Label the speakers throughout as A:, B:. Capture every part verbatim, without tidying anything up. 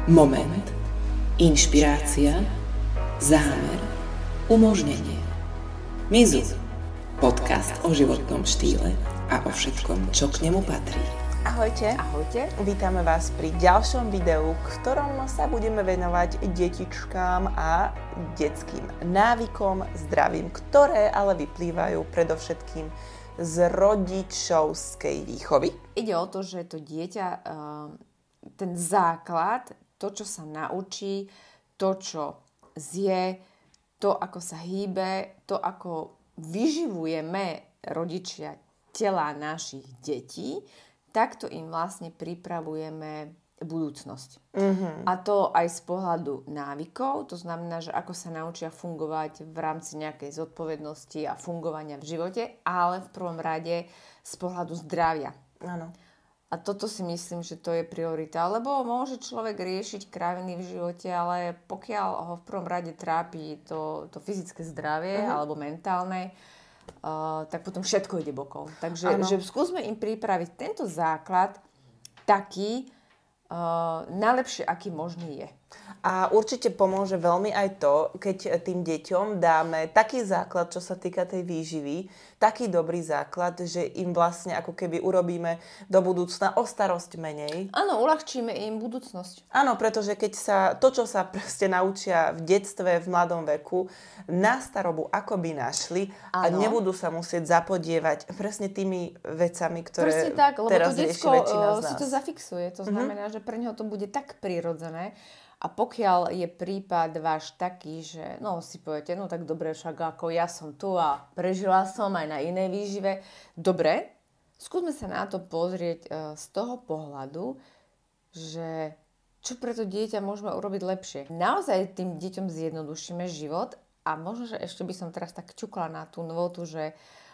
A: Moment, inšpirácia, zámer, umožnenie. Mizu, podcast o životnom štýle a o všetkom, čo k nemu patrí.
B: Ahojte.
C: Ahojte.
B: Vítame vás pri ďalšom videu, v ktorom sa budeme venovať detičkám a detským návykom, zdravím, ktoré ale vyplývajú predovšetkým z rodičovskej výchovy.
C: Ide o to, že to dieťa, ten základ, to, čo sa naučí, to, čo zje, to, ako sa hýbe, to, ako vyživujeme rodičia tela našich detí, takto im vlastne pripravujeme budúcnosť. Mm-hmm. A to aj z pohľadu návykov, to znamená, že ako sa naučia fungovať v rámci nejakej zodpovednosti a fungovania v živote, ale v prvom rade z pohľadu zdravia.
B: Áno.
C: A toto si myslím, že to je priorita, lebo môže človek riešiť kraviny v živote, ale pokiaľ ho v prvom rade trápi to, to fyzické zdravie mm-hmm. alebo mentálne, uh, tak potom všetko ide bokom. Takže že skúsme im pripraviť tento základ taký, uh, najlepšie, aký možný je.
B: A určite pomôže veľmi aj to, keď tým deťom dáme taký základ, čo sa týka tej výživy, taký dobrý základ, že im vlastne ako keby urobíme do budúcna o starosť menej.
C: Áno, uľahčíme im budúcnosť.
B: Áno, pretože keď sa to, čo sa proste naučia v detstve, v mladom veku, na starobu akoby našli a
C: Áno.
B: nebudú sa musieť zapodievať presne tými vecami, ktoré
C: presne tak, lebo
B: teraz
C: to
B: rieši
C: decko
B: väčšina z nás.
C: si to zafixuje. To znamená, mm-hmm. že pre neho to bude tak prirodzené. A pokiaľ je prípad váš taký, že no si poviete, no tak dobre, však ako ja som tu a prežila som aj na inej výžive. Dobre, skúsme sa na to pozrieť uh, z toho pohľadu, že čo pre to dieťa môžeme urobiť lepšie. Naozaj tým deťom zjednodušíme život a možno, že ešte by som teraz tak ťukla na tú novotu, že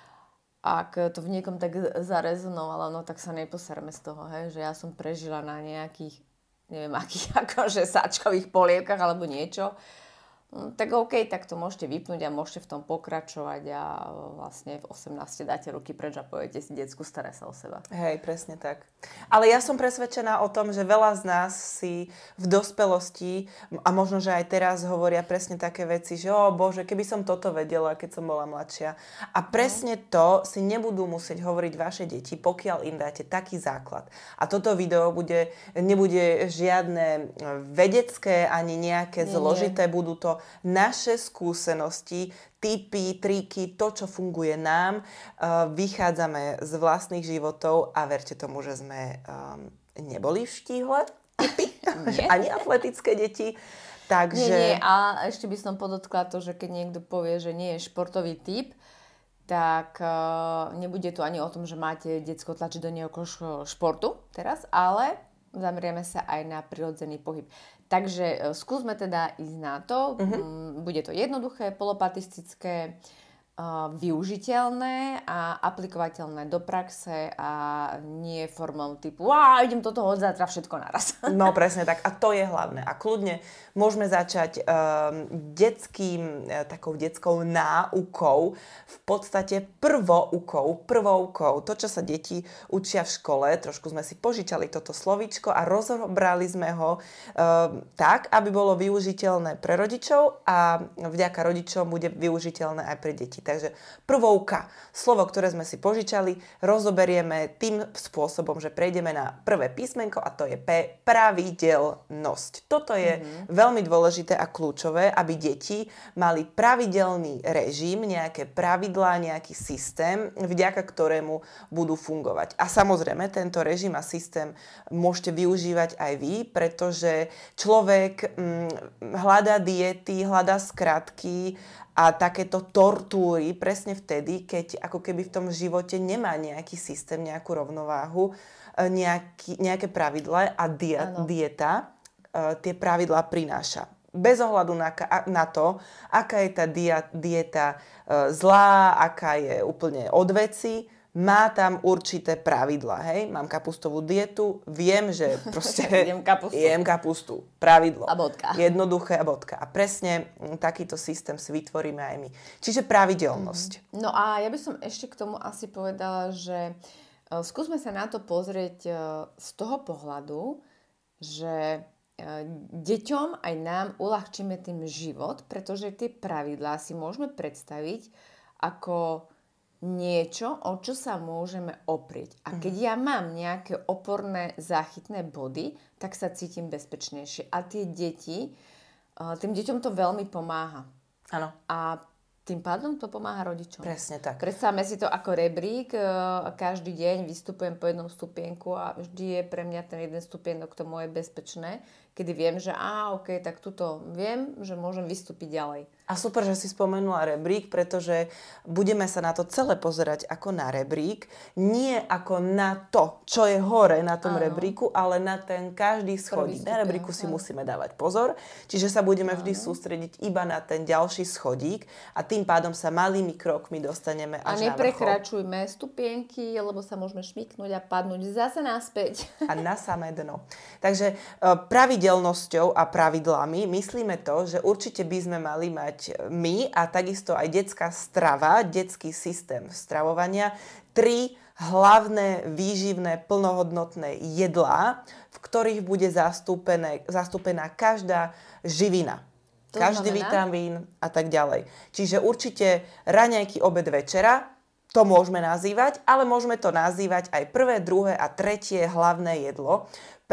C: ak to v niekom tak zarezonovalo, no tak sa neposerme z toho, hej, že ja som prežila na nejakých neviem, akých akože sáčkových polievkach alebo niečo, no, tak OK, tak to môžete vypnúť a môžete v tom pokračovať a vlastne v osemnástich dáte ruky preč a poviete si, decku, staraj sa o seba.
B: Hej, presne tak. Ale ja som presvedčená o tom, že veľa z nás si v dospelosti a možno, že aj teraz hovoria presne také veci, že o Bože, keby som toto vedela, keď som bola mladšia. A presne to si nebudú musieť hovoriť vaše deti, pokiaľ im dáte taký základ. A toto video bude, nebude žiadne vedecké ani nejaké
C: nie,
B: zložité,
C: nie.
B: budú to naše skúsenosti, tipy, triky, to, čo funguje nám. Uh, vychádzame z vlastných životov a verte tomu, že sme um, neboli v štíhle typy, ani atletické deti. Takže...
C: Nie, nie. A ešte by som podotkla to, že keď niekto povie, že nie je športový typ, tak uh, nebude to ani o tom, že máte decko tlačiť do nejakého športu teraz, ale zamerieme sa aj na prirodzený pohyb. Takže skúsme teda ísť na to. Uh-huh. Bude to jednoduché, polopatistické, uh, využiteľné a aplikovateľné do praxe a nie formou typu wow, idem do toho od zajtra všetko naraz.
B: No presne tak. A to je hlavné. A kľudne môžeme začať um, detským, uh, takou detskou náukou, v podstate prvoukou, prvoukou. To, čo sa deti učia v škole, trošku sme si požičali toto slovíčko a rozobrali sme ho um, tak, aby bolo využiteľné pre rodičov a vďaka rodičom bude využiteľné aj pre deti. Takže prvouka, slovo, ktoré sme si požičali, rozoberieme tým spôsobom, že prejdeme na prvé písmenko a to je P, pravidelnosť. Toto je mm-hmm. veľmi dôležité a kľúčové, aby deti mali pravidelný režim, nejaké pravidlá, nejaký systém, vďaka ktorému budú fungovať. A samozrejme, tento režim a systém môžete využívať aj vy, pretože človek hm, hľadá diety, hľadá skratky a takéto tortúry presne vtedy, keď ako keby v tom živote nemá nejaký systém, nejakú rovnováhu, nejaký, nejaké pravidlá a dia, dieta uh, tie pravidlá prináša. Bez ohľadu na, na to, aká je tá dia, dieta uh, zlá, aká je úplne od veci, má tam určité pravidlá, hej? Mám kapustovú dietu, viem, že proste
C: jem kapustu.
B: jem kapustu. Pravidlo.
C: A bodka.
B: Jednoduché a bodka. A presne takýto systém si vytvoríme aj my. Čiže pravidelnosť.
C: Mm. No a ja by som ešte k tomu asi povedala, že uh, skúsme sa na to pozrieť uh, z toho pohľadu, že deťom aj nám uľahčíme tým život, pretože tie pravidlá si môžeme predstaviť ako niečo, o čo sa môžeme oprieť. A keď ja mám nejaké oporné záchytné body, tak sa cítim bezpečnejšie. A tie deti, tým deťom to veľmi pomáha.
B: Áno.
C: A tým pádom to pomáha rodičom.
B: Presne tak.
C: Predstavme si to ako rebrík. Každý deň vystupujem po jednom stupienku a vždy je pre mňa ten jeden stupienok to moje bezpečné, kedy viem, že á, ok, tak tuto viem, že môžem vystúpiť ďalej.
B: A super, že si spomenula rebrík, pretože budeme sa na to celé pozerať ako na rebrík, nie ako na to, čo je hore na tom Áno. rebríku, ale na ten každý schodík. Na rebríku si Áno. musíme dávať pozor, čiže sa budeme Áno. vždy sústrediť iba na ten ďalší schodík a tým pádom sa malými krokmi dostaneme až na vrchol.
C: A neprekračujme stupienky, lebo sa môžeme šmiknúť a padnúť zase naspäť.
B: A na samé dno. Takže pravidelnosťou a pravidlami myslíme to, že určite by sme mali mať my a takisto aj detská strava, detský systém stravovania, tri hlavné výživné plnohodnotné jedlá, v ktorých bude zastúpené, zastúpená každá živina. To každý znamená? Vitamín a tak ďalej. Čiže určite raňajky, obed, večera, to môžeme nazývať, ale môžeme to nazývať aj prvé, druhé a tretie hlavné jedlo,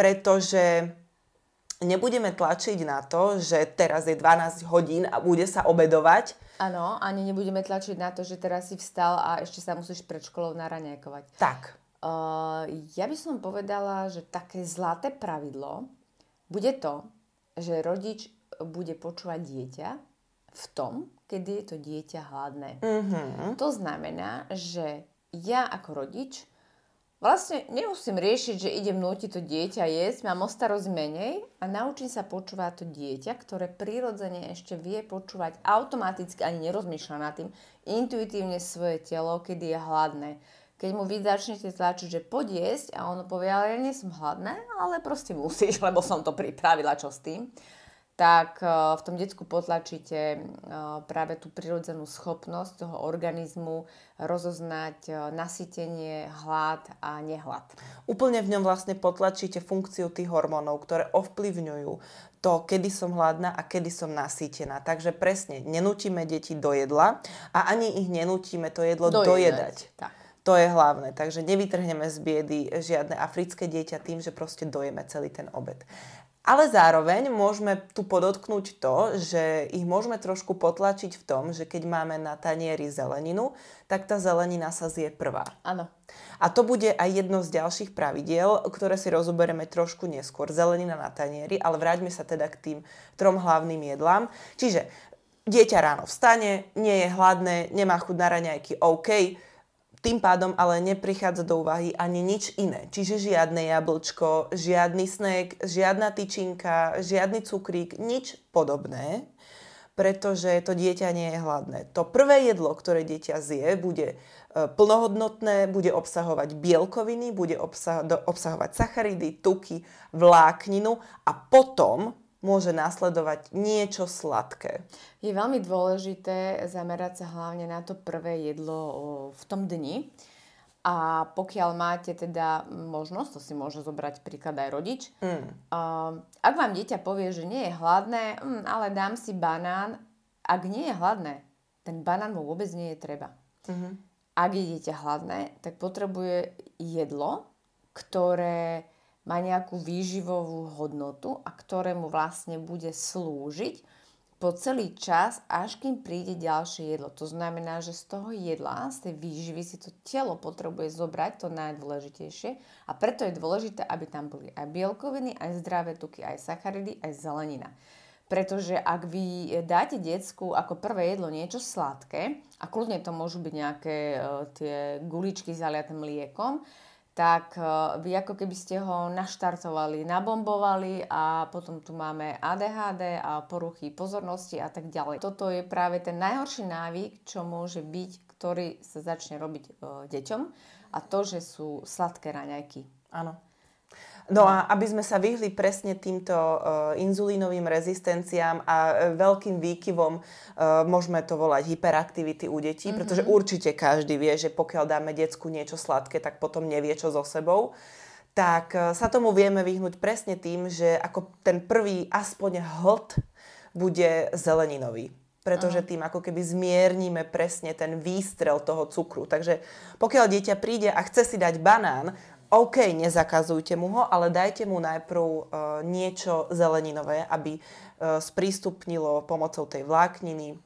B: pretože nebudeme tlačiť na to, že teraz je dvanásť hodín a bude sa obedovať.
C: Áno, ani nebudeme tlačiť na to, že teraz si vstal a ešte sa musíš pred školou naraňajkovať.
B: Tak.
C: Uh, ja by som povedala, že také zlaté pravidlo bude to, že rodič bude počúvať dieťa v tom, kedy je to dieťa hladné.
B: Mm-hmm.
C: To znamená, že ja ako rodič vlastne nemusím riešiť, že idem nútiť to dieťa jesť, mám o starosť menej a naučím sa počúvať to dieťa, ktoré prirodzene ešte vie počúvať automaticky, ani nerozmýšľa nad tým, intuitívne svoje telo, kedy je hladné. Keď mu vy začnete tlačiť, že poď jesť a ono povie, ale ja nie som hladné, ale proste musíš, lebo som to pripravila, čo s tým, tak v tom decku potlačíte práve tú prirodzenú schopnosť toho organizmu rozoznať nasytenie, hlad a nehlad.
B: Úplne v ňom vlastne potlačíte funkciu tých hormónov, ktoré ovplyvňujú to, kedy som hladná a kedy som nasýtená. Takže presne, nenútime deti do jedla a ani ich nenútime to jedlo dojedať. dojedať.
C: Tak.
B: To je hlavné. Takže nevytrhneme z biedy žiadne africké dieťa tým, že proste dojeme celý ten obed. Ale zároveň môžeme tu podotknúť to, že ich môžeme trošku potlačiť v tom, že keď máme na tanieri zeleninu, tak tá zelenina sa zje prvá.
C: Áno.
B: A to bude aj jedno z ďalších pravidiel, ktoré si rozoberieme trošku neskôr. Zelenina na tanieri, ale vráťme sa teda k tým trom hlavným jedlám. Čiže dieťa ráno vstane, nie je hladné, nemá chuť na raňajky, OK. Tým pádom ale neprichádza do úvahy ani nič iné. Čiže žiadne jablčko, žiadny snack, žiadna tyčinka, žiadny cukrík, nič podobné, pretože to dieťa nie je hladné. To prvé jedlo, ktoré dieťa zje, bude plnohodnotné, bude obsahovať bielkoviny, bude obsah- obsahovať sacharidy, tuky, vlákninu a potom môže nasledovať niečo sladké.
C: Je veľmi dôležité zamerať sa hlavne na to prvé jedlo v tom dni. A pokiaľ máte teda možnosť, to si môže zobrať príklad aj rodič, mm. ak vám dieťa povie, že nie je hladné, mm, ale dám si banán, ak nie je hladné, ten banán mu vôbec nie je treba. Mm-hmm. Ak je dieťa hladné, tak potrebuje jedlo, ktoré má nejakú výživovú hodnotu a ktorému vlastne bude slúžiť po celý čas, až kým príde ďalšie jedlo. To znamená, že z toho jedla, z tej výživy si to telo potrebuje zobrať to najdôležitejšie a preto je dôležité, aby tam boli aj bielkoviny, aj zdravé tuky, aj sacharidy, aj zelenina. Pretože ak vy dáte decku ako prvé jedlo niečo sladké, a kľudne to môžu byť nejaké uh, tie guličky zaliaté mliekom, tak vy ako keby ste ho naštartovali, nabombovali a potom tu máme á dé há dé a poruchy pozornosti a tak ďalej. Toto je práve ten najhorší návyk, čo môže byť, ktorý sa začne robiť e, deťom a to, že sú sladké raňajky.
B: Áno. No a aby sme sa vyhli presne týmto uh, inzulínovým rezistenciám a uh, veľkým výkyvom, uh, môžeme to volať hyperaktivity u detí, mm-hmm. pretože určite každý vie, že pokiaľ dáme decku niečo sladké, tak potom nevie čo so sebou. tak sa tomu vieme vyhnúť presne tým, že ako ten prvý aspoň hlt bude zeleninový. Pretože tým ako keby zmiernime presne ten výstrel toho cukru. Takže pokiaľ dieťa príde a chce si dať banán, OK, nezakazujte mu ho, ale dajte mu najprv uh, niečo zeleninové, aby uh, sprístupnilo pomocou tej vlákniny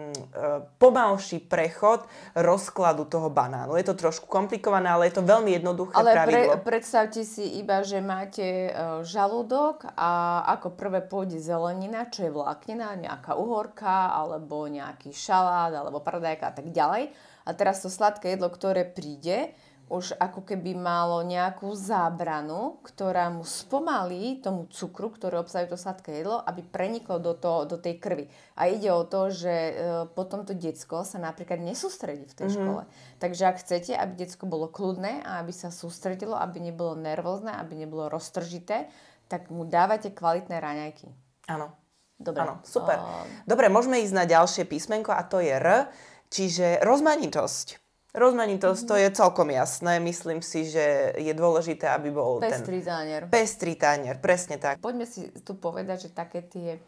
B: pomalší prechod rozkladu toho banánu. Je to trošku komplikované, ale je to veľmi jednoduché
C: ale
B: pravidlo.
C: Ale pre, predstavte si iba, že máte uh, žalúdok a ako prvé pôjde zelenina, čo je vláknina, nejaká uhorka, alebo nejaký šalát, alebo paradajka a tak ďalej. A teraz to sladké jedlo, ktoré príde, už ako keby malo nejakú zábranu, ktorá mu spomalí tomu cukru, ktorý obsahuje to sladké jedlo, aby preniklo do, to, do tej krvi. A ide o to, že e, potom to decko sa napríklad nesústredí v tej mm-hmm. škole. Takže ak chcete, aby decko bolo kľudné a aby sa sústredilo, aby nebolo nervózne, aby nebolo roztržité, tak mu dávajte kvalitné raňajky.
B: Áno.
C: Dobre.
B: Áno, super.
C: O...
B: Dobre, môžeme ísť na ďalšie písmenko a to je R, čiže rozmanitosť. Rozmanitosť, to je celkom jasné. Myslím si, že je dôležité, aby bol
C: pestrý
B: ten...
C: tánier.
B: Pestrý tánier, presne tak.
C: Poďme si tu povedať, že také tie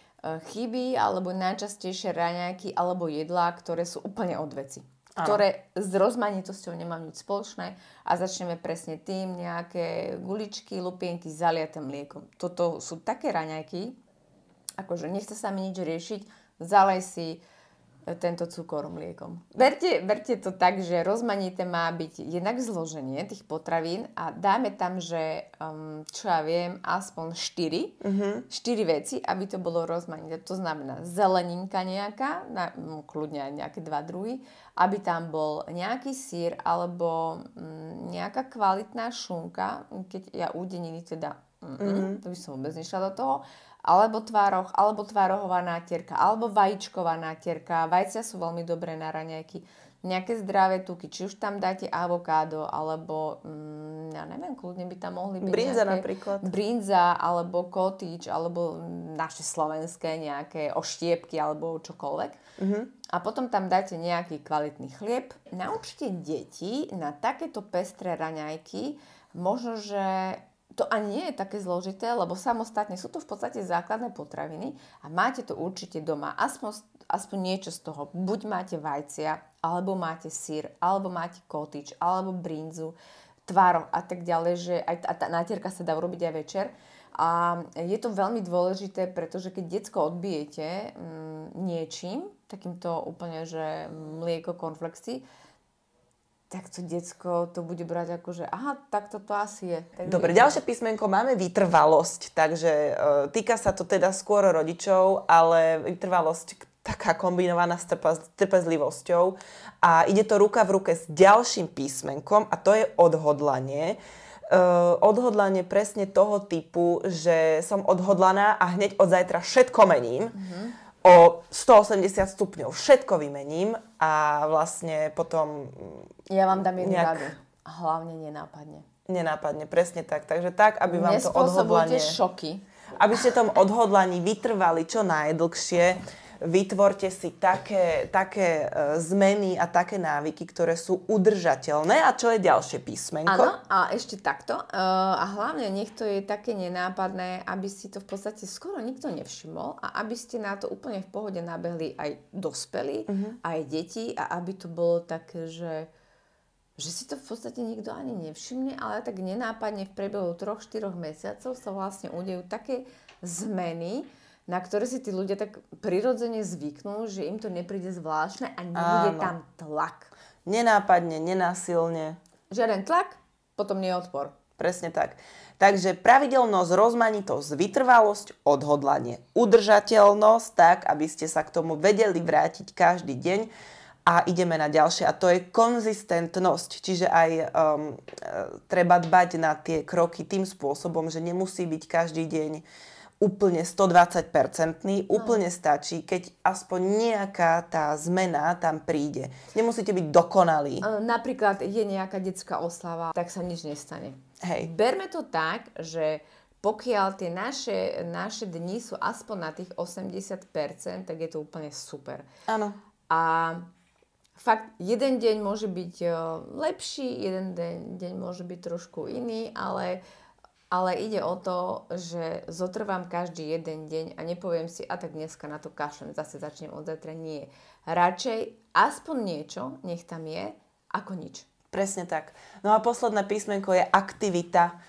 C: chyby alebo najčastejšie raňajky alebo jedlá, ktoré sú úplne od veci. Ano. Ktoré s rozmanitosťou nemajú nič spoločné a začneme presne tým nejaké guličky, lupienky zaliaté mliekom. Toto sú také raňajky, akože nechce sa mi nič riešiť, zalej si tento cukor mliekom. Berte, berte to tak, že rozmanité má byť jednak zloženie tých potravín a dáme tam, že um, čo ja viem, aspoň štyri, uh-huh. štyri veci, aby to bolo rozmanité. To znamená zeleninka nejaká, na, no, kľudne aj nejaké dva druhy, aby tam bol nejaký syr alebo um, nejaká kvalitná šunka, keď ja údeniny teda, uh-huh. to by som vôbec nešla do toho, alebo tvároch, alebo tvárohová nátierka, alebo vajíčková nátierka. Vajcia sú veľmi dobré na raňajky. Nejaké zdravé tuky, či už tam dáte avokádo, alebo, mm, ja neviem, kľudne by tam mohli byť
B: brinza
C: nejaké...
B: napríklad.
C: Brinza, alebo cottage, alebo naše slovenské nejaké oštiepky, alebo čokoľvek. Uh-huh. A potom tam dáte nejaký kvalitný chlieb. Naučte deti na takéto pestré raňajky, možno, že... To ani nie je také zložité, lebo samostatne sú to v podstate základné potraviny a máte to určite doma. Aspoň, aspoň niečo z toho. Buď máte vajcia, alebo máte syr, alebo máte cottage, alebo brinzu, tvároch a tak ďalej, že aj tá, tá nátierka sa dá urobiť aj večer. A je to veľmi dôležité, pretože keď decko odbijete mm, niečím, takýmto úplne, že mlieko, cornflakesy, tak to decko to bude brať ako, že aha, tak toto asi je. Tak
B: Dobre, ďalšie písmenko máme vytrvalosť, takže e, týka sa to teda skôr rodičov, ale vytrvalosť taká kombinovaná s trpez, trpezlivosťou a ide to ruka v ruke s ďalším písmenkom a to je odhodlanie. E, odhodlanie presne toho typu, že som odhodlaná a hneď od zajtra všetko mením. Mm-hmm. O stoosemdesiat stupňov všetko vymením a vlastne potom...
C: Ja vám dám jednu
B: nejak...
C: radu. Hlavne nenápadne.
B: Nenápadne, presne tak. Takže tak, aby vám to odhodlanie...
C: Nespôsobujte šoky.
B: Aby ste tom odhodlaní vytrvali čo najdlhšie. Vytvorte si také, také uh, zmeny a také návyky, ktoré sú udržateľné. A čo je ďalšie písmenko?
C: Áno, a ešte takto. Uh, a hlavne nech to je také nenápadné, aby si to v podstate skoro nikto nevšimol a aby ste na to úplne v pohode nabehli aj dospelí, uh-huh. aj deti a aby to bolo také, že, že si to v podstate nikto ani nevšimne, ale tak nenápadne v priebehu troch štyroch mesiacov sa vlastne udejú také zmeny, na ktoré si tí ľudia tak prirodzene zvyknú, že im to nepríde zvláštne a nebude Áno. tam tlak.
B: Nenápadne, nenásilne.
C: Žiaden tlak, potom nie odpor.
B: Presne tak. Takže pravidelnosť, rozmanitosť, vytrvalosť, odhodlanie, udržateľnosť, tak, aby ste sa k tomu vedeli vrátiť každý deň. A ideme na ďalšie a to je konzistentnosť. Čiže aj um, treba dbať na tie kroky tým spôsobom, že nemusí byť každý deň úplne stodvadsať percentný, úplne stačí, keď aspoň nejaká tá zmena tam príde. Nemusíte byť dokonalí.
C: Napríklad je nejaká detská oslava, tak sa nič nestane.
B: Hej.
C: Berme to tak, že pokiaľ tie naše, naše dni sú aspoň na tých osemdesiat percent, tak je to úplne super.
B: Áno.
C: A fakt, jeden deň môže byť lepší, jeden deň, deň môže byť trošku iný, ale, ale ide o to, že zotrvám každý jeden deň a nepoviem si, a tak dneska na to kašlem, zase začnem od zajtra. Nie. Radšej aspoň niečo, nech tam je, ako nič.
B: Presne tak. No a posledné písmenko je aktivita,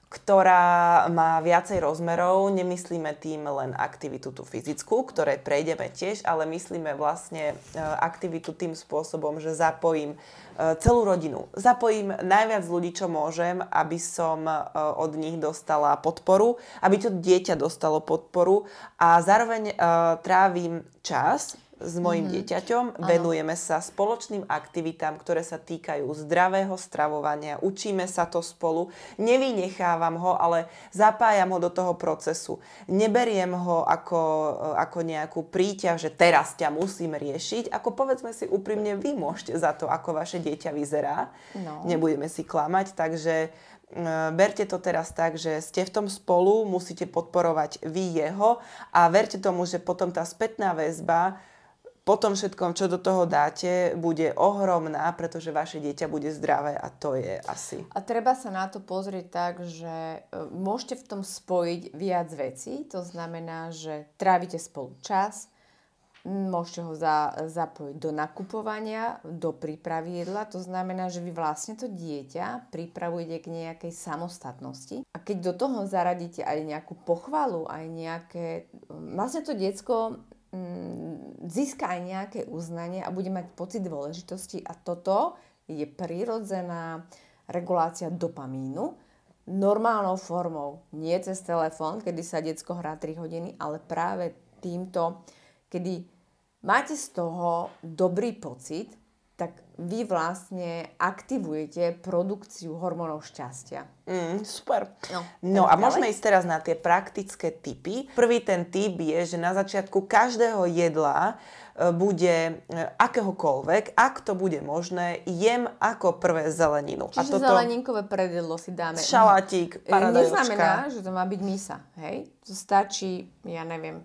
B: ktorá má viacej rozmerov. Nemyslíme tým len aktivitu tú fyzickú, ktorej prejdeme tiež, ale myslíme vlastne aktivitu tým spôsobom, že zapojím celú rodinu. Zapojím najviac ľudí, čo môžem, aby som od nich dostala podporu, aby to dieťa dostalo podporu a zároveň trávim čas s mojím mm-hmm. dieťaťom, venujeme sa spoločným aktivitám, ktoré sa týkajú zdravého stravovania, učíme sa to spolu, nevynechávam ho, ale zapájam ho do toho procesu. Neberiem ho ako, ako nejakú príťaž, že teraz ťa musím riešiť, ako povedzme si úprimne, vy môžete za to, ako vaše dieťa vyzerá. No. Nebudeme si klamať, takže berte to teraz tak, že ste v tom spolu, musíte podporovať vy jeho a verte tomu, že potom tá spätná väzba po tom všetkom, čo do toho dáte, bude ohromná, pretože vaše dieťa bude zdravé a to je asi.
C: A treba sa na to pozrieť tak, že môžete v tom spojiť viac vecí, to znamená, že trávite spolu čas, môžete ho za, zapojiť do nakupovania, do prípravy jedla, to znamená, že vy vlastne to dieťa pripravujete k nejakej samostatnosti a keď do toho zaradíte aj nejakú pochvalu, aj nejaké, vlastne to decko získa aj nejaké uznanie a bude mať pocit dôležitosti a toto je prirodzená regulácia dopamínu normálnou formou, nie cez telefón, kedy sa decko hrá tri hodiny, ale práve týmto, kedy máte z toho dobrý pocit, tak vy vlastne aktivujete produkciu hormónov šťastia.
B: Mm, super. No, no a ďalej? Môžeme ísť teraz na tie praktické tipy. Prvý ten tip je, že na začiatku každého jedla bude akéhokoľvek, ak to bude možné, jem ako prvé zeleninu.
C: Čiže a toto zeleninkové predjedlo si dáme.
B: Šalátik, paradajčka.
C: Neznamená, že to má byť misa. Hej? To stačí, ja neviem,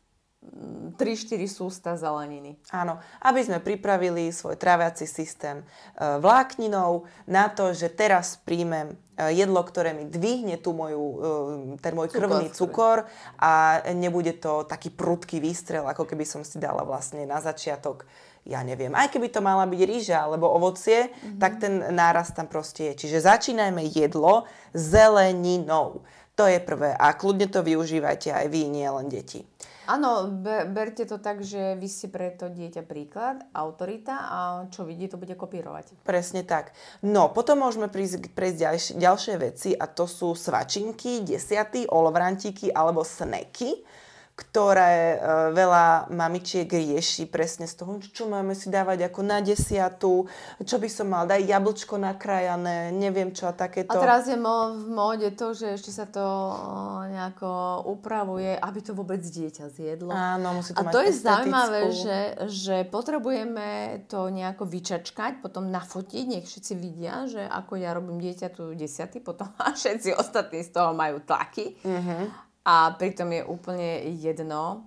C: tri štyri sústa zeleniny.
B: Áno, aby sme pripravili svoj tráviaci systém vlákninou na to, že teraz príjmem jedlo, ktoré mi dvihne tú moju, ten môj krvný cukor a nebude to taký prudký výstrel, ako keby som si dala vlastne na začiatok, ja neviem, aj keby to mala byť rýža alebo ovocie, mm-hmm. tak ten náraz tam proste je. Čiže začínajme jedlo zeleninou. To je prvé a kľudne to využívajte aj vy, nie len deti.
C: Áno, be, berte to tak, že vy ste pre to dieťa príklad, autorita a čo vidí, to bude kopírovať.
B: Presne tak. No, potom môžeme prísť, prejsť ďalšie, ďalšie veci a to sú svačinky, desiaty, olovrantíky alebo sneky, ktoré e, veľa mamičiek rieši presne z toho, čo máme si dávať ako na desiatu, čo by som mal, daj jablčko nakrájané, neviem čo a takéto.
C: A teraz je mo- v móde to, že ešte sa to nejako upravuje, aby to vôbec dieťa zjedlo.
B: Áno, musí to
C: a
B: mať
C: to je
B: estetickú.
C: zaujímavé, že, že potrebujeme to nejako vyčačkať, potom nafotiť, nech všetci vidia, že ako ja robím dieťaťu desiaty, potom a všetci ostatní z toho majú tlaky. Mhm. A pritom je úplne jedno,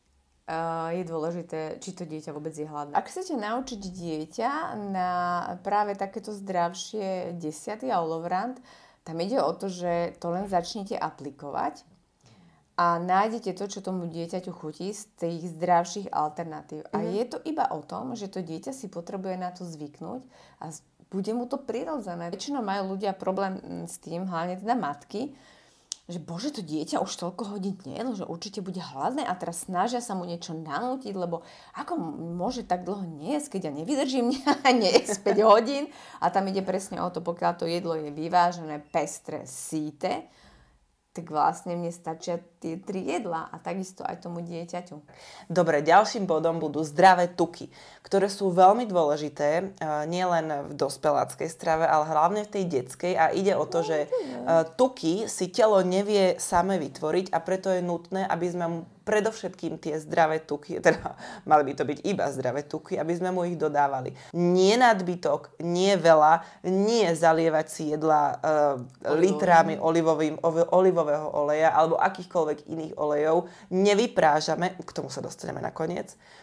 C: uh, je dôležité, či to dieťa vôbec je hladné. Ak chcete naučiť dieťa na práve takéto zdravšie desiaty a olovrant, tam ide o to, že to len začnete aplikovať a nájdete to, čo tomu dieťaťu chutí z tých zdravších alternatív. Mm. A je to iba o tom, že to dieťa si potrebuje na to zvyknúť a bude mu to prirodzené. Väčšinou majú ľudia problém s tým, hlavne teda matky, že bože, to dieťa už toľko hodín nejedlo, že určite bude hladné a teraz snažia sa mu niečo nanútiť, lebo ako môže tak dlho nejesť, keď ja nevydržím nejesť päť hodín a tam ide presne o to, pokiaľ to jedlo je vyvážené, pestré, síte, tak vlastne mne stačia tie tri jedlá a takisto aj tomu dieťaťu.
B: Dobre, ďalším bodom budú zdravé tuky, ktoré sú veľmi dôležité, nielen v dospeláckej strave, ale hlavne v tej detskej a ide o to, že tuky si telo nevie same vytvoriť a preto je nutné, aby sme mu predovšetkým tie zdravé tuky, teda mali by to byť iba zdravé tuky, aby sme mu ich dodávali. Nie nadbytok, nie veľa, nie zalievať si jedla uh, litrami olivovým, olivového oleja alebo akýchkoľvek iných olejov. Nevyprážame, k tomu sa dostaneme nakoniec.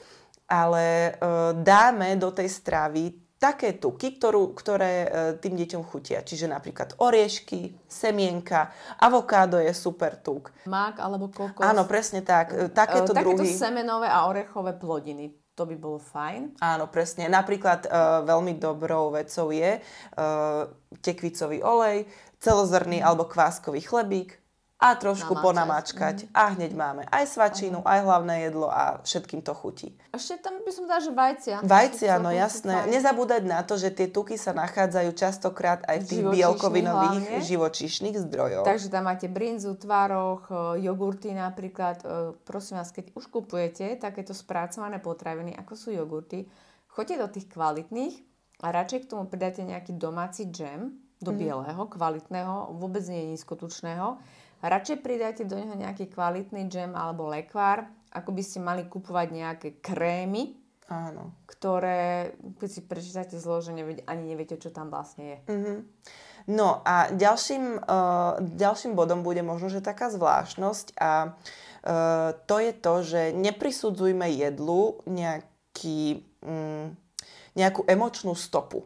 B: ale uh, dáme do tej stravy také tuky, ktorú, ktoré uh, tým deťom chutia. Čiže napríklad oriešky, semienka, avokádo je super tuk.
C: Mák alebo kokos.
B: Áno, presne tak. Uh, takéto,
C: takéto
B: druhy.
C: semenové a orechové plodiny. To by bolo fajn.
B: Áno, presne. Napríklad uh, veľmi dobrou vecou je uh, tekvicový olej, celozrný mm. alebo kváskový chlebík a trošku
C: Namáčať.
B: ponamačkať. Mm. A hneď máme aj svačinu, uh-huh. aj hlavné jedlo a všetkým to chutí.
C: Ešte tam by som dala, že vajcia.
B: Vajcia, no jasné. Nezabúdať na to, že tie tuky sa nachádzajú častokrát aj v tých bielkovinových hlavne. živočíšnych zdrojoch.
C: Takže tam máte brinzu, tvároch, jogurty napríklad. Prosím vás, keď už kupujete takéto spracované potraviny, ako sú jogurty, choďte do tých kvalitných a radšej k tomu pridáte nejaký domáci džem, do mm. bieleho, kvalitného, vôbec nie nízkotučného. Radšej pridáte do neho nejaký kvalitný džem alebo lekvár, ako by ste mali kupovať nejaké krémy,
B: Áno.
C: ktoré, keď si prečítate zloženie, ani neviete, čo tam vlastne je.
B: Mm-hmm. No a ďalším, uh, ďalším bodom bude možno, že taká zvláštnosť a uh, to je to, že neprisudzujme jedlu nejaký, um, nejakú emočnú stopu.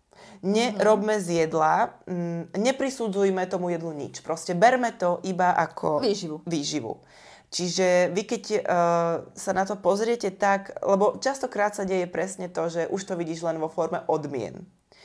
B: Nerobme z jedla, m, neprisudzujme tomu jedlu nič. Proste berme to iba ako
C: výživu.
B: výživu. Čiže vy keď uh, sa na to pozriete tak, lebo častokrát sa deje presne to, že už to vidíš len vo forme odmien.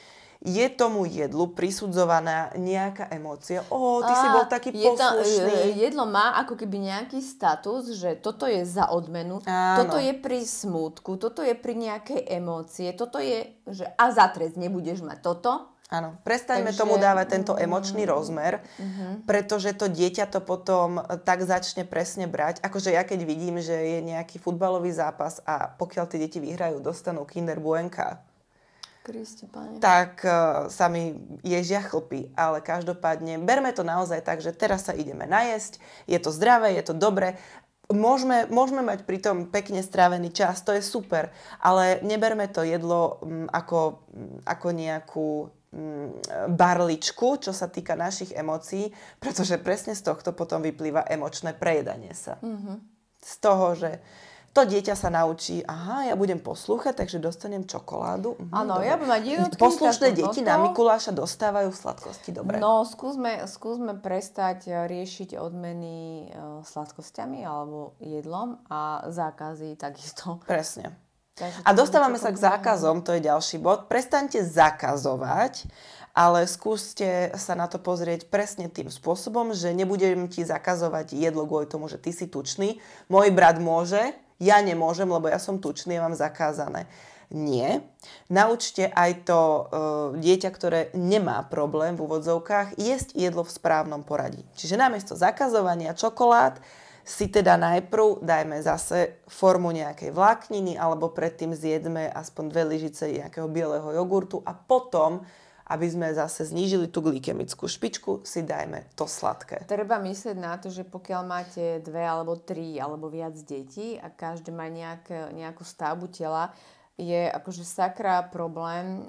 B: Je tomu jedlu prisudzovaná nejaká emócia. Ó, ty Á, si bol taký je poslušný.
C: To, jedlo má ako keby nejaký status, že toto je za odmenu, Áno. toto je pri smútku, toto je pri nejakej emócie, toto je, že a za trest nebudeš mať toto.
B: Áno, prestaňme Takže... tomu dávať tento emočný rozmer, uh-huh. pretože to dieťa to potom tak začne presne brať. Akože ja keď vidím, že je nejaký futbalový zápas a pokiaľ tie deti vyhrajú, dostanú Kinder Buenka,
C: Kriste, pane.
B: tak uh, sa mi ježia chlpy, ale každopádne berme to naozaj tak, že teraz sa ideme najesť, je to zdravé, je to dobré, môžeme, môžeme mať pri tom pekne strávený čas, to je super, ale neberme to jedlo um, ako, um, ako nejakú um, barličku, čo sa týka našich emócií, pretože presne z tohto potom vyplýva emočné prejedanie sa. Mm-hmm. Z toho, že to dieťa sa naučí, aha, ja budem poslúchať, takže dostanem čokoládu.
C: Áno, mhm, ja budem mať jednotky.
B: Poslušné deti na Mikuláša dostávajú sladkosti, dobre.
C: No, skúsme, skúsme prestať riešiť odmeny uh, sladkosťami alebo jedlom a zákazy takisto.
B: Presne. Takže a dostávame sa k zákazom, to je ďalší bod. Prestaňte zakazovať, ale skúste sa na to pozrieť presne tým spôsobom, že nebudem ti zakazovať jedlo kvôli tomu, že ty si tučný. Môj brat môže, ja nemôžem, lebo ja som tučný, ja mám zakázané. Nie. Naučte aj to e, dieťa, ktoré nemá problém v úvodzovkách, jesť jedlo v správnom poradí. Čiže namiesto zakazovania čokolád si teda najprv dajme zase formu nejakej vlákniny alebo predtým zjedme aspoň dve lyžice nejakého bieleho jogurtu a potom, aby sme zase znížili tú glykemickú špičku, si dajme to sladké.
C: Treba myslieť na to, že pokiaľ máte dve alebo tri alebo viac detí a každý má nejak, nejakú stavbu tela, je akože sakra problém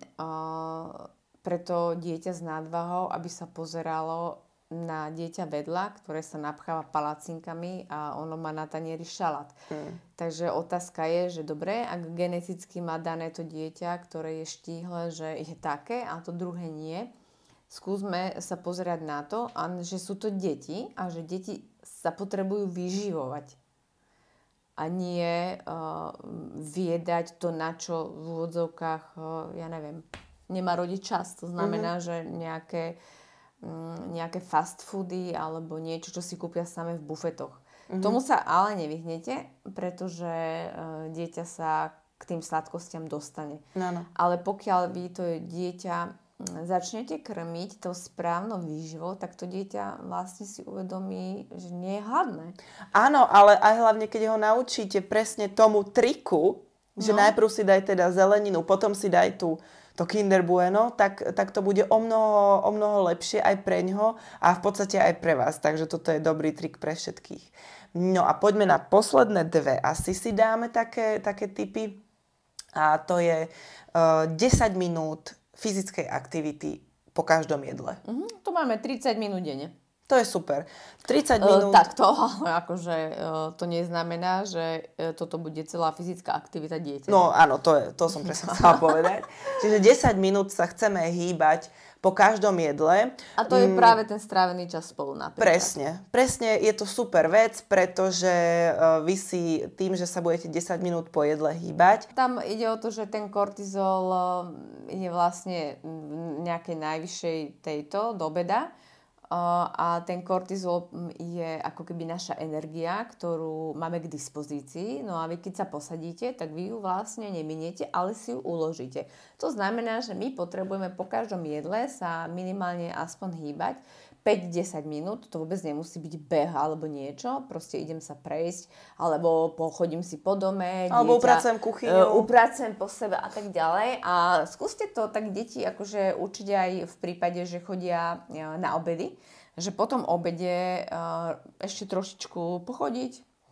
C: uh, pre to dieťa s nadvahou, aby sa pozeralo na dieťa vedľa, ktoré sa napcháva palacinkami a ono má na tanieri šalát. Mm. Takže otázka je, že dobre, ak geneticky má dané to dieťa, ktoré je štíhle, že je také a to druhé nie, skúsme sa pozerať na to, že sú to deti a že deti sa potrebujú vyživovať a nie uh, viedať to, na čo v úvodzovkách, uh, ja neviem, nemá rodiť čas. To znamená, mm-hmm. že nejaké nejaké fast foody alebo niečo, čo si kúpia same v bufetoch. Mm-hmm. Tomu sa ale nevyhnete, pretože uh, dieťa sa k tým sladkostiam dostane.
B: No, no.
C: Ale pokiaľ vy to dieťa začnete krmiť tou správnou výživou, tak to dieťa vlastne si uvedomí, že nie je hladné.
B: Áno, ale aj hlavne, keď ho naučíte presne tomu triku, že no. najprv si daj teda zeleninu, potom si daj tú to Kinder Bueno, tak, tak to bude o mnoho, o mnoho lepšie aj pre ňoho a v podstate aj pre vás. Takže toto je dobrý trik pre všetkých. No a poďme na posledné dve. Asi si dáme také, také tipy. A to je uh, desať minút fyzickej aktivity po každom jedle.
C: Uh-huh. To máme tridsať minút denne.
B: To To je super. tridsať minút.
C: Uh, tak to, akože uh, to neznamená, že uh, toto bude celá fyzická aktivita dieťa.
B: No áno, to, je, to som presne chcela povedať. Čiže desať minút sa chceme hýbať po každom jedle.
C: A to je práve ten strávený čas spolu napríklad.
B: Presne. Presne je to super vec, pretože uh, vy si tým, že sa budete desať minút po jedle hýbať.
C: Tam ide o to, že ten kortizol uh, je vlastne v nejakej najvyššej tejto do obeda. Uh, a ten kortizol je ako keby naša energia, ktorú máme k dispozícii. No a vy keď sa posadíte, tak vy ju vlastne neminiete, ale si ju uložíte. To znamená, že my potrebujeme po každom jedle sa minimálne aspoň hýbať päť až desať minút. To vôbec nemusí byť beh alebo niečo. Proste idem sa prejsť, alebo pochodím si po dome.
B: Alebo
C: dieťa,
B: upracujem kuchyňu.
C: Uh, upracujem po sebe a tak ďalej. A skúste to tak deti akože učiť aj v prípade, že chodia na obedy. Že po tom obede uh, ešte trošičku pochodiť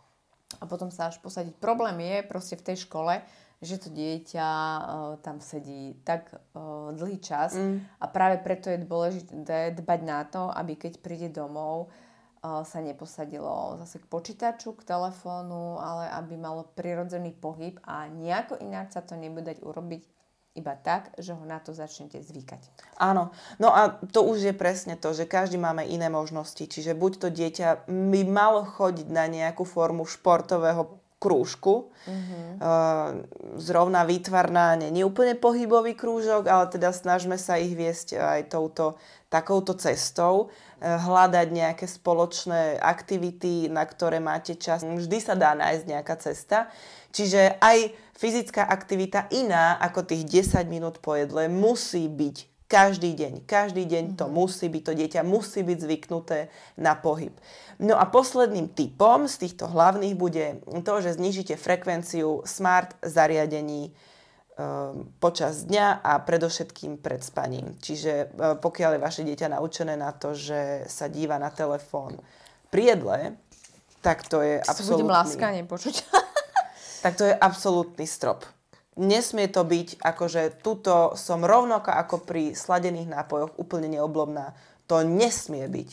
C: a potom sa až posadiť. Problém je proste v tej škole, že to dieťa uh, tam sedí tak uh, dlhý čas mm. a práve preto je dôležité dbať na to, aby keď príde domov, uh, sa neposadilo zase k počítaču, k telefónu, ale aby malo prirodzený pohyb a nejako ináč sa to nebude dať urobiť iba tak, že ho na to začnete zvykať.
B: Áno. No a to už je presne to, že každý máme iné možnosti. Čiže buď to dieťa by malo chodiť na nejakú formu športového krúžku. Mm-hmm. Uh, zrovna výtvarná, nie, nie úplne pohybový krúžok, ale teda snažme sa ich viesť aj touto takouto cestou. Uh, hľadať nejaké spoločné aktivity, na ktoré máte čas. Vždy sa dá nájsť nejaká cesta. Čiže aj fyzická aktivita iná ako tých desať minút po jedle musí byť každý deň. Každý deň to musí byť, to dieťa musí byť zvyknuté na pohyb. No a posledným tipom z týchto hlavných bude to, že znížite frekvenciu smart zariadení um, počas dňa a predovšetkým pred spaním. Čiže um, pokiaľ je vaše dieťa naučené na to, že sa díva na telefón pri jedle, tak to je absolútny...
C: Budem láska nepočuť.
B: Tak to je absolútny strop. Nesmie to byť, akože tuto som rovnako ako pri sladených nápojoch úplne neoblomná. To nesmie byť.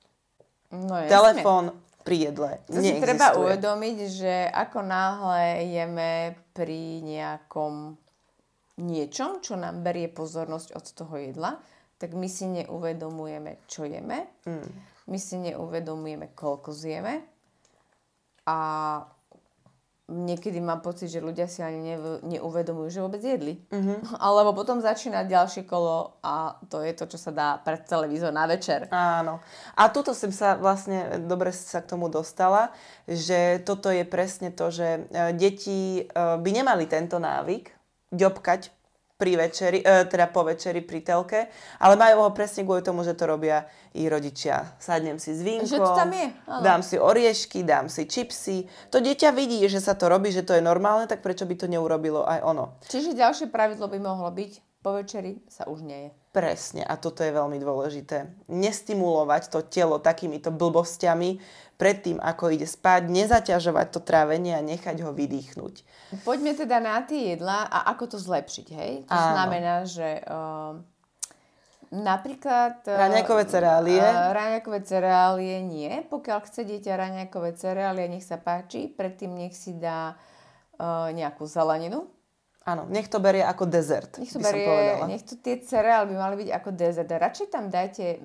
C: No,
B: telefón pri jedle
C: to neexistuje. Si treba uvedomiť, že ako náhle jeme pri nejakom niečom, čo nám berie pozornosť od toho jedla, tak my si neuvedomujeme, čo jeme. Mm. My si neuvedomujeme, koľko zjeme. A niekedy mám pocit, že ľudia si ani ne, neuvedomujú, že vôbec jedli. Mm-hmm. Alebo potom začína ďalšie kolo a to je to, čo sa dá pred televízor na večer.
B: Áno. A tuto som sa vlastne, dobre sa k tomu dostala, že toto je presne to, že deti by nemali tento návyk ďobkať pri večeri, teda po večeri pri telke, ale majú ho presne kvôli tomu, že to robia i rodičia. Sadnem si s vínkom,
C: že to tam je,
B: dám si oriešky, dám si čipsy. To dieťa vidí, že sa to robí, že to je normálne, tak prečo by to neurobilo aj ono?
C: Čiže ďalšie pravidlo by mohlo byť, po večeri sa už nie je.
B: Presne, a toto je veľmi dôležité. Nestimulovať to telo takýmito blbosťami predtým, ako ide spať, nezaťažovať to trávenie a nechať ho vydýchnuť.
C: Poďme teda na tie jedlá a ako to zlepšiť, hej? To Áno. znamená, že uh, napríklad... Uh,
B: raňajkové cereálie.
C: Uh, raňajkové cereálie nie. Pokiaľ chce dieťa raňajkové cereálie, nech sa páči, predtým nech si dá uh, nejakú zeleninu.
B: Áno, nech to berie ako dezert,
C: nech to
B: by som
C: berie,
B: povedala.
C: Nech to tie cereály by mali byť ako dezert. Radšej tam dajte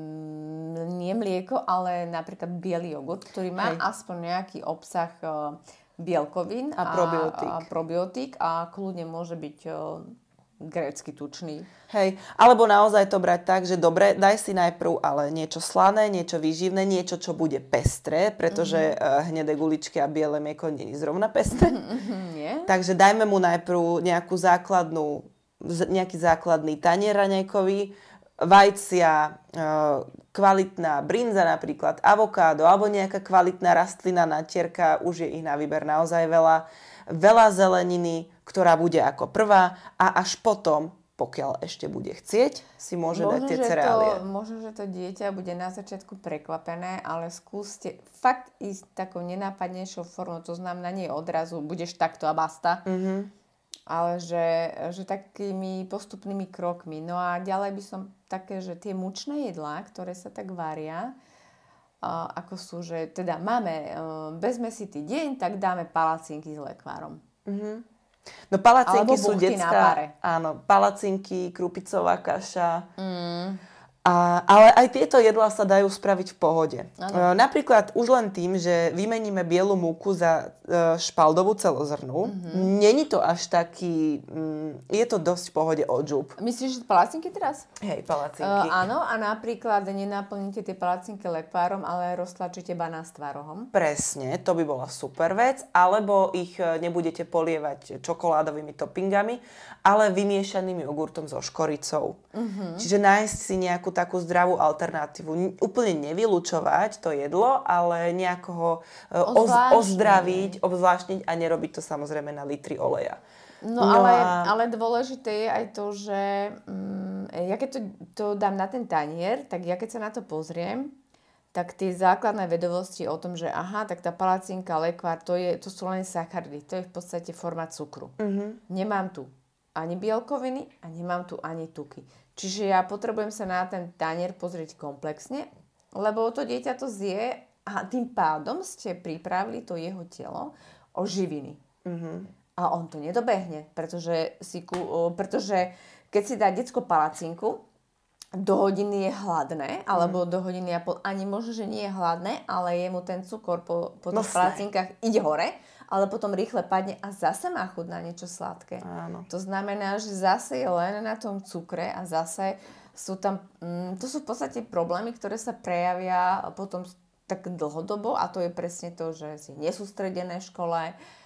C: mm, nie mlieko, ale napríklad biely jogurt, ktorý má Hej. aspoň nejaký obsah uh, bielkovín
B: a probiotík.
C: A, a probiotík a kľudne môže byť uh, grécky tučný.
B: Hej, alebo naozaj to brať tak, že dobre, daj si najprv ale niečo slané, niečo výživné, niečo, čo bude pestré, pretože mm-hmm. hnedé guličky a biele mlieko nie je zrovna pestré.
C: Mm-hmm, nie.
B: Takže dajme mu najprv nejakú základnú, nejaký základný tanier raňajkový, vajcia, kvalitná brinza napríklad, avokádo alebo nejaká kvalitná rastlina natierka, už je ich na výber naozaj veľa. Veľa zeleniny, ktorá bude ako prvá a až potom, pokiaľ ešte bude chcieť, si môže možno, dať tie cereálie.
C: To, možno, že to dieťa bude na začiatku prekvapené, ale skúste fakt ísť takou nenápadnejšou formou, to znamená nie odrazu, budeš takto a basta, mm-hmm. ale že, že takými postupnými krokmi. No a ďalej by som také, že tie mučné jedlá, ktoré sa tak varia, uh, ako sú, že teda máme uh, bezmesitý deň, tak dáme palacinky s lekvárom.
B: Mm-hmm. No palacinky sú
C: detská,
B: áno, palacinky, krupicová kaša.
C: Mm.
B: A, ale aj tieto jedlá sa dajú spraviť v pohode.
C: Ano.
B: Napríklad už len tým, že vymeníme bielu múku za e, špaldovú celozrnú, mm-hmm. není to až taký, mm, je to dosť v pohode odžup.
C: Myslíš, že palacinky teraz?
B: Hej, palacinky.
C: Uh, áno, a napríklad nenaplníte tie palacinky lekvárom, ale roztlačíte banán s tvarohom.
B: Presne, to by bola super vec. Alebo ich nebudete polievať čokoládovými toppingami, ale vymiešaným jogurtom so škoricou. Mm-hmm. Čiže nájsť si nejakú takú zdravú alternatívu. Úplne nevylučovať to jedlo, ale nejako ho oz- ozdraviť, obzvláštniť a nerobiť to samozrejme na litri oleja.
C: No, no ale, a... ale dôležité je aj to, že um, ja keď to, to dám na ten tanier, tak ja keď sa na to pozriem, tak tie základné vedomosti o tom, že aha, tak tá palacinka, lekvár, to, je, to sú len sacharidy, to je v podstate forma cukru. Mm-hmm. Nemám tu ani bielkoviny a nemám tu ani tuky. Čiže ja potrebujem sa na ten tanier pozrieť komplexne, lebo to dieťa to zje a tým pádom ste pripravili to jeho telo o živiny. Mm-hmm. A on to nedobehne, pretože, si, pretože keď si dá decko palacinku, do hodiny je hladné, alebo mm. do hodiny a pol, ani možno, že nie je hladné, ale jemu ten cukor po, po tých palacinkách ide hore, ale potom rýchle padne a zase má chuť na niečo sladké.
B: Áno.
C: To znamená, že zase je len na tom cukre a zase sú tam, mm, to sú v podstate problémy, ktoré sa prejavia potom tak dlhodobo a to je presne to, že si nesústredené v škole,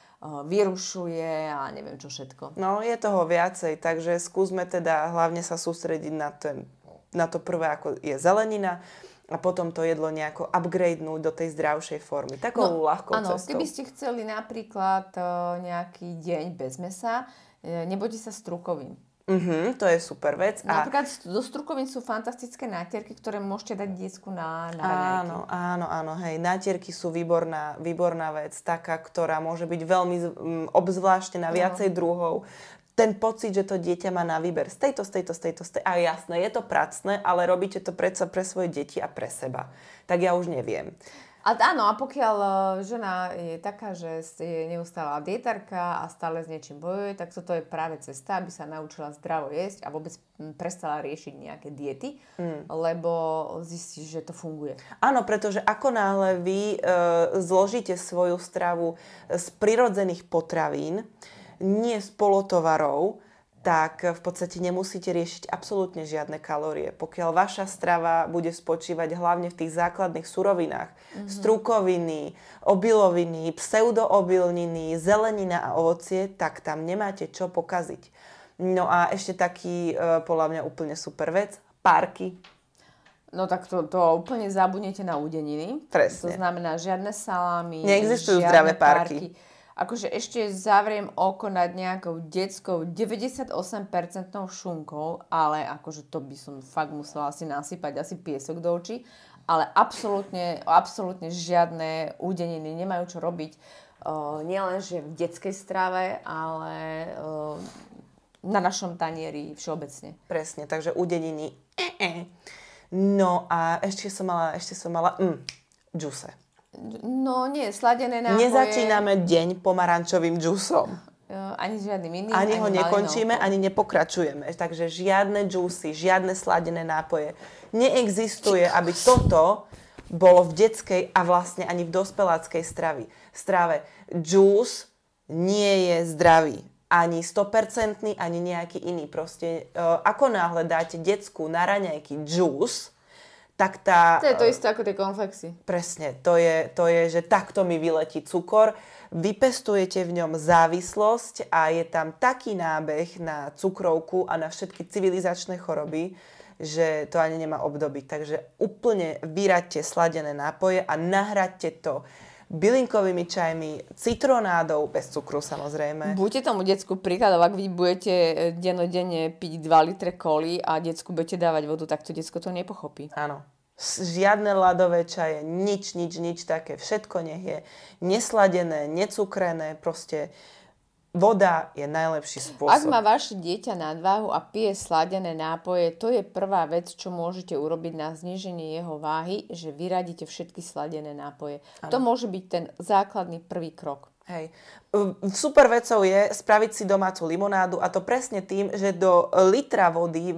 C: vyrušuje a neviem čo všetko.
B: No, je toho viacej, takže skúsme teda hlavne sa sústrediť na, ten, na to prvé, ako je zelenina a potom to jedlo nejako upgradenúť do tej zdravšej formy. Takou
C: no,
B: ľahkou
C: áno,
B: cestou.
C: Keby ste chceli napríklad uh, nejaký deň bez mäsa, uh, nebojte sa strukovín.
B: Uh-huh, to je super vec.
C: Napríklad a... do strukovín sú fantastické nátierky, ktoré môžete dať detsku na, na raňajky.
B: Áno, áno, áno, hej. Nátierky sú výborná, výborná vec, taká, ktorá môže byť veľmi um, obzvláštne na viacej no. druhov. Ten pocit, že to dieťa má na výber z tejto, z tejto, z tejto, z tejto. A jasné, je to pracné, ale robíte to predsa pre svoje deti a pre seba. Tak ja už neviem.
C: A áno, a pokiaľ žena je taká, že je neustála dietárka a stále s niečím bojuje, tak toto je práve cesta, aby sa naučila zdravo jesť a vôbec prestala riešiť nejaké diety, mm. lebo zistíš, že to funguje.
B: Áno, pretože ako náhle vy e, zložíte svoju stravu z prirodzených potravín, nie z polotovarov, tak v podstate nemusíte riešiť absolútne žiadne kalórie. Pokiaľ vaša strava bude spočívať hlavne v tých základných surovinách, mm-hmm. strukoviny, obiloviny, pseudoobilniny, zelenina a ovocie, tak tam nemáte čo pokaziť. No a ešte taký, podľa mňa úplne super vec, párky.
C: No tak to, to úplne zabudnete na údeniny.
B: Presne.
C: To znamená žiadne salámy,
B: neexistujú
C: žiadne
B: zdravé párky.
C: párky. Akože ešte zavriem oko nad nejakou detskou deväťdesiatosem percent šunkou, ale akože to by som fakt musela asi nasypať asi piesok do očí, ale absolútne, absolútne žiadne údeniny nemajú čo robiť. Uh, nielen, že v detskej strave, ale uh, na našom tanieri všeobecne.
B: Presne, takže údeniny. No a ešte som mala, ešte som mala, mm, džuse.
C: No nie, sladené nápoje.
B: Nezačíname deň pomarančovým džusom.
C: Ani žiadnym iným.
B: Ani, ani ho
C: malinovkou.
B: nekončíme, ani nepokračujeme. Takže žiadne džusy, žiadne sladené nápoje. Neexistuje, aby toto bolo v detskej a vlastne ani v dospeláckej stravi. strave. Džus nie je zdravý. Ani sto percent, ani nejaký iný. Proste, ako náhle dáte decku na raňajky džus, tak tá...
C: To je to isté ako tie konflexy.
B: Presne, to je, to je, že takto mi vyletí cukor. Vypestujete v ňom závislosť a je tam taký nábeh na cukrovku a na všetky civilizačné choroby, že to ani nemá obdoby. Takže úplne vyraďte sladené nápoje a nahraďte to bylinkovými čajmi, citronádou, bez cukru samozrejme.
C: Buďte tomu decku príkladom, ak vy budete dennodenne piť dva litre koly a decku budete dávať vodu, tak to decko to nepochopí.
B: Áno. Žiadne ľadové čaje, nič, nič, nič také. Všetko nech je nesladené, necukrené, proste voda je najlepší spôsob.
C: Ak má vaše dieťa nadváhu a pije sladené nápoje, to je prvá vec, čo môžete urobiť na zníženie jeho váhy, že vyradíte všetky sladené nápoje. Ano. To môže byť ten základný prvý krok.
B: Hej. Super vecou je spraviť si domácu limonádu a to presne tým, že do litra vody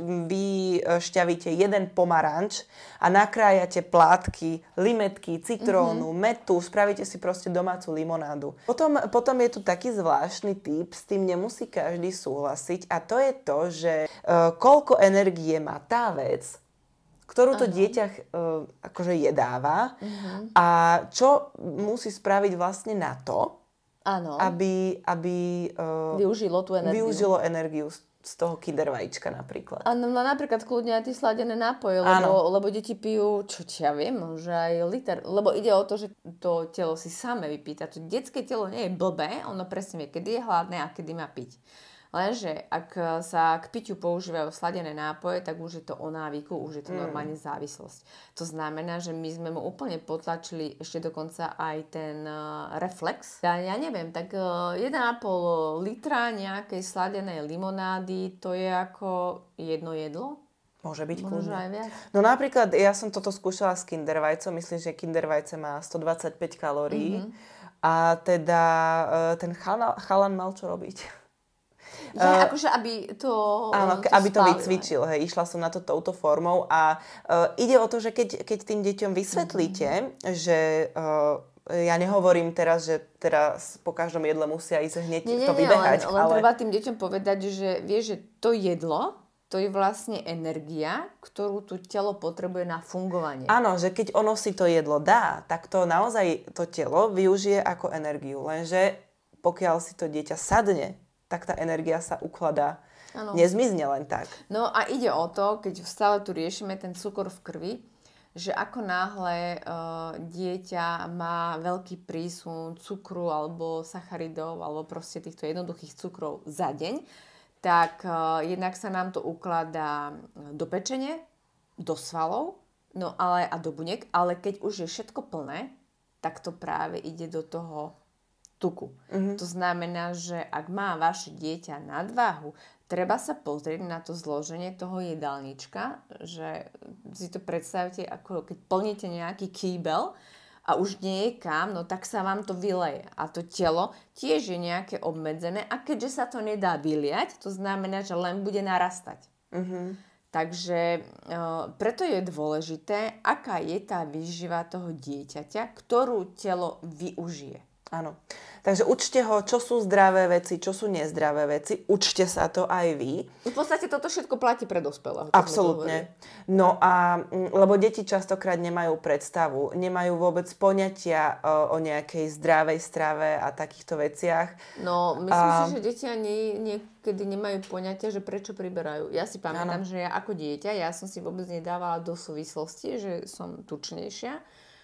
B: vyšťavíte jeden pomaranč a nakrájate plátky, limetky, citrónu, mm-hmm. metu, spravíte si proste domácu limonádu. Potom, potom je tu taký zvláštny tip, s tým nemusí každý súhlasiť a to je to, že uh, koľko energie má tá vec, ktorú to dieťa uh, akože jedáva uh-huh. a čo musí spraviť vlastne na to,
C: ano.
B: aby, aby uh,
C: využilo tú energiu.
B: Využilo energiu z, z toho kinder vajíčka napríklad.
C: Áno, no napríklad kľudne aj tie sladené nápoje, lebo, lebo deti pijú, čo ja viem, že aj liter, lebo ide o to, že to telo si same vypýta. To detské telo nie je blbé, ono presne vie, kedy je hladné a kedy má piť. Lenže ak sa k piťu používajú sladené nápoje, tak už je to o návyku, už je to mm. normálne závislosť. To znamená, že my sme mu úplne potlačili ešte dokonca aj ten uh, reflex. Ja, ja neviem, tak uh, jeden a pol litra nejakej sladenej limonády, to je ako jedno jedlo?
B: Môže byť
C: Môže
B: kľudne.
C: aj viac.
B: No napríklad, ja som toto skúšala s kinder vajcom, myslím, že kinder vajce má stodvadsaťpäť kalórií mm-hmm. a teda uh, ten chalan, chalan mal čo robiť.
C: Ja, uh, akože aby to
B: Áno,
C: to
B: aby to
C: spálil.
B: vycvičil. Hej. Išla som na to touto formou a uh, ide o to, že keď, keď tým deťom vysvetlíte, mm-hmm. že uh, ja nehovorím teraz, že teraz po každom jedle musia ísť hneď
C: nie, nie,
B: to vybehať.
C: Nie, len, len
B: ale...
C: treba tým deťom povedať, že vieš, že to jedlo, to je vlastne energia, ktorú tu telo potrebuje na fungovanie.
B: Áno, že keď ono si to jedlo dá, tak to naozaj to telo využije ako energiu. Lenže pokiaľ si to dieťa sadne, tak tá energia sa ukladá. Ano. Nezmizne len tak.
C: No a ide o to, keď stále tu riešime ten cukor v krvi, že ako náhle uh, dieťa má veľký prísun cukru alebo sacharidov alebo proste týchto jednoduchých cukrov za deň, tak uh, jednak sa nám to ukladá do pečene, do svalov, no ale a do buniek, ale keď už je všetko plné, tak to práve ide do toho tuku. Mm-hmm. To znamená, že ak má vaše dieťa nadváhu, treba sa pozrieť na to zloženie toho jedálnička, že si to predstavte, ako keď plníte nejaký kýbel a už nie je kam, no tak sa vám to vyleje. A to telo tiež je nejaké obmedzené a keďže sa to nedá vyliať, to znamená, že len bude narastať. Mm-hmm. Takže e, preto je dôležité, aká je tá výživa toho dieťaťa, ktorú telo využije.
B: Áno. Takže učte ho, čo sú zdravé veci, čo sú nezdravé veci. Učte sa to aj vy.
C: V podstate toto všetko platí pre dospelého.
B: Absolútne. No a, lebo deti častokrát nemajú predstavu, nemajú vôbec poňatia o, o nejakej zdravej strave a takýchto veciach.
C: No, myslím
B: a...
C: si, že deti ani niekedy nemajú poňatia, že prečo priberajú. Ja si pamätám, ano. Že ja ako dieťa, ja som si vôbec nedávala do súvislosti, že som tučnejšia.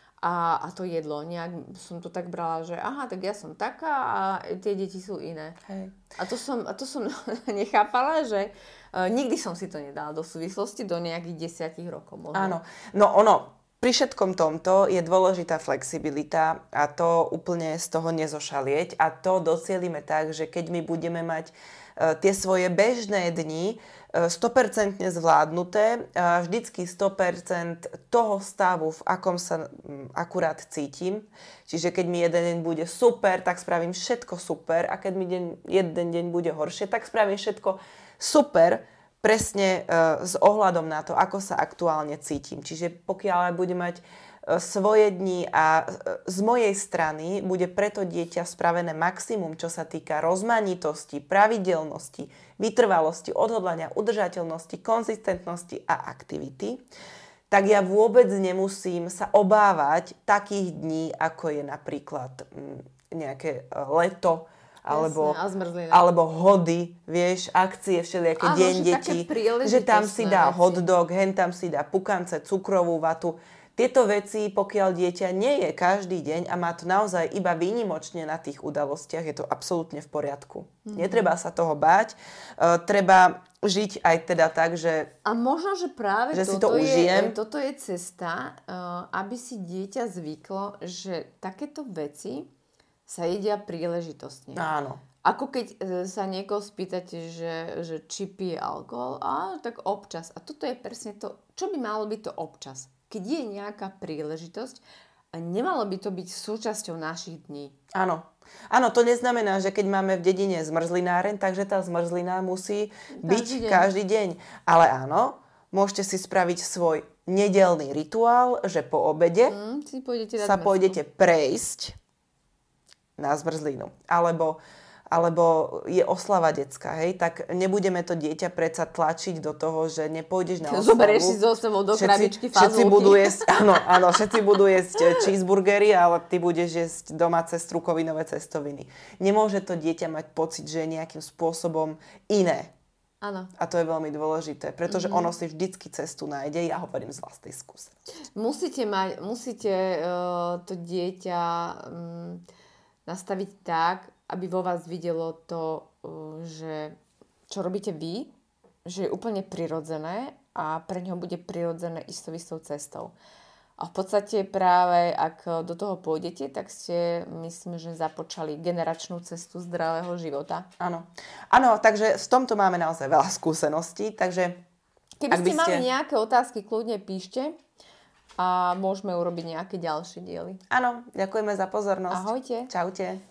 C: A, a to jedlo, nejak som to tak brala, že aha, tak ja som taká a tie deti sú iné. Hej. A to som, a to som nechápala, že uh, nikdy som si to nedala do súvislosti do nejakých desiatich rokov. Možno.
B: Áno, no ono, pri všetkom tomto je dôležitá flexibilita a to úplne z toho nezošalieť a to docielime tak, že keď my budeme mať uh, tie svoje bežné dni sto percent zvládnuté, vždycky sto percent toho stavu, v akom sa akurát cítim. Čiže keď mi jeden deň bude super, tak spravím všetko super a keď mi deň, jeden deň bude horšie, tak spravím všetko super, presne s ohľadom na to, ako sa aktuálne cítim. Čiže pokiaľ budem mať svoje dni a z mojej strany bude preto dieťa spravené maximum, čo sa týka rozmanitosti, pravidelnosti, vytrvalosti, odhodlania, udržateľnosti, konzistentnosti a aktivity, tak ja vôbec nemusím sa obávať takých dní, ako je napríklad nejaké leto, alebo,
C: Jasne,
B: alebo hody, vieš, akcie všelijaké,
C: Áno,
B: deň
C: že
B: detí, že tam si dá
C: veci.
B: hotdog, hen tam si dá pukance, cukrovú vatu. Tieto veci, pokiaľ dieťa nie je každý deň a má to naozaj iba výnimočne na tých udalostiach, je to absolútne v poriadku. Mm-hmm. Netreba sa toho báť. Uh, treba žiť aj teda tak, že
C: A možno, že práve
B: že
C: toto,
B: si to užijem.
C: Je, toto je cesta, uh, aby si dieťa zvyklo, že takéto veci sa jedia príležitostne.
B: Áno.
C: Ako keď e, sa niekoho spýtate, že, že či pije alkohol, a tak občas. A toto je presne to, čo by malo byť to občas. Keď je nejaká príležitosť, nemalo by to byť súčasťou našich dní.
B: Áno. Áno, to neznamená, že keď máme v dedine zmrzlináreň, takže tá zmrzlina musí
C: Každý
B: byť
C: deň.
B: každý deň. Ale áno, môžete si spraviť svoj nedeľný rituál, že po obede
C: Mm, si pôjdete dať
B: sa
C: zmrzlinu.
B: pôjdete prejsť na zmrzlinu. Alebo, alebo je oslava detská, hej, tak nebudeme to dieťa predsa tlačiť do toho, že nepôjdeš na oslavu.
C: Zoberieš si zo sebou do krabičky
B: Všetci
C: fazulky.
B: budú jesť, áno, áno, všetci budú jesť cheeseburgery, ale ty budeš jesť domáce strukovinové cestoviny. Nemôže to dieťa mať pocit, že je nejakým spôsobom iné.
C: Áno.
B: A to je veľmi dôležité, pretože
C: Mhm.
B: ono si vždycky cestu nájde, ja hovorím z vlastnej skúsenosti.
C: Musíte mať, musíte uh, to dieťa um, nastaviť tak, aby vo vás videlo to, uh, že čo robíte vy, že je úplne prirodzené a pre ňoho bude prirodzené istou istou cestou. A v podstate práve, ak do toho pôjdete, tak ste, myslím, že započali generačnú cestu zdravého života.
B: Áno. Áno, takže v tomto máme naozaj veľa skúseností, takže
C: Keby
B: ak by
C: ste mali
B: ste-
C: nejaké otázky, kľudne píšte a môžeme urobiť nejaké ďalšie diely.
B: áno, ďakujeme za pozornosť.
C: Ahojte.
B: Čaute.